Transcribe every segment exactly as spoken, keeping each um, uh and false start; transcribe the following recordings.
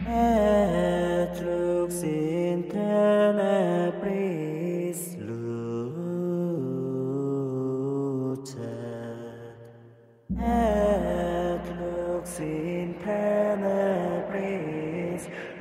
It looks in Tenebris looted. It looks in Tenebris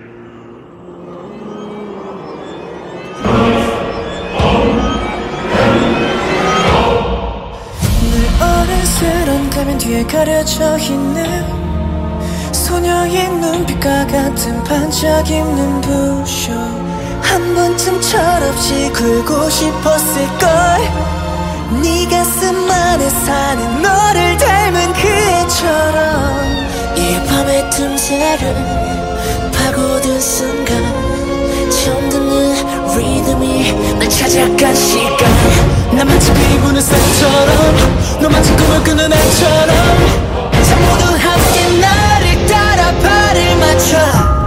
늘 어른스런 가면 뒤에 가려져 있는 소녀의 눈빛과 같은 반짝이는 부쇼 한 번쯤 철없이 굴고 싶었을걸 네 가슴 안에 사는 너를 닮은 그 애처럼 이 밤의 틈새를 파고든 순간 처음 듣는 리듬이 날 찾아간 시간 난 마치 피부는 쌀처럼 너 마치 꿈을 꾸는 애처럼 자 모두 함께 나를 따라 발을 맞춰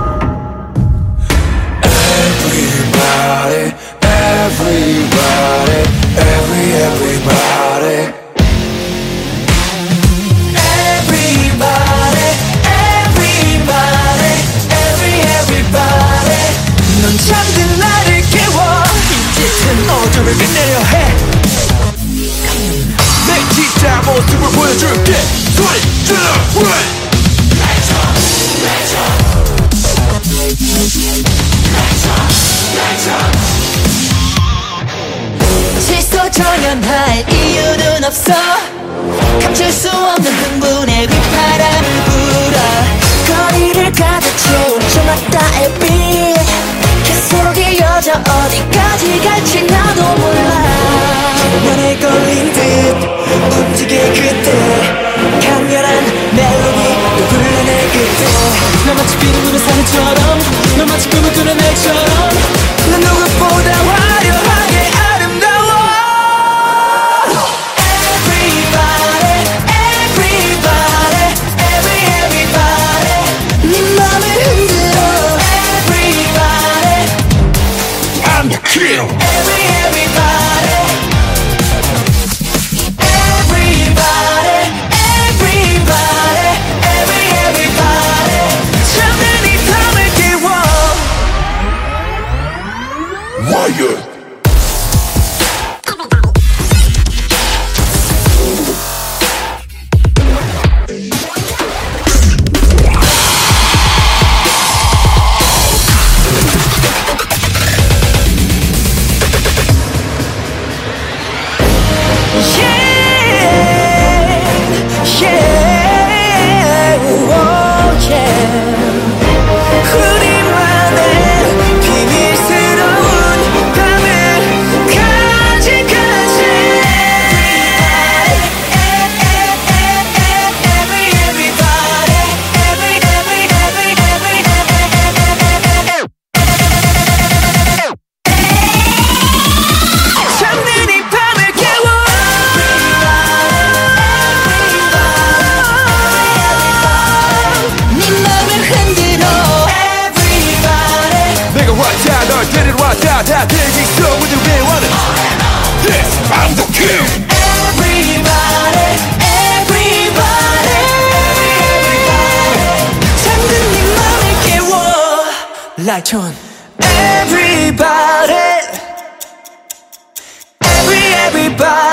Everybody, everybody, every, everybody Everybody, everybody, every, everybody 넌 잠든 나를 깨워 이 짙은 어둠을 빛내려 해 내 진짜 모습을 보여줄게 소리 질러 질서정연할 이유는 없어 감출 수 없는 흥분에 휘파람을 불어 거리를 가득 채운 저 맞다의 빛 계속 이어져 어디까지 갈지 나도 몰라 연에 걸린 듯 움직일 그때 강렬한 멜로디 또 불러내 그때 너 마치 비누구는 산처럼 너 마치 꿈을 꾸는 애처럼 난 누구보다 화려하게 아름다워 Everybody, everybody, every, everybody 네 맘을 흔들어 Everybody I'm the king Every, everybody Everybody, everybody, every, everybody 잠든 이 밤을 깨워 Warrior 다 되기 있어 with the real one This I'm the king Everybody, everybody, everybody 잠든 네 맘을 깨워 Light on Everybody Every, everybody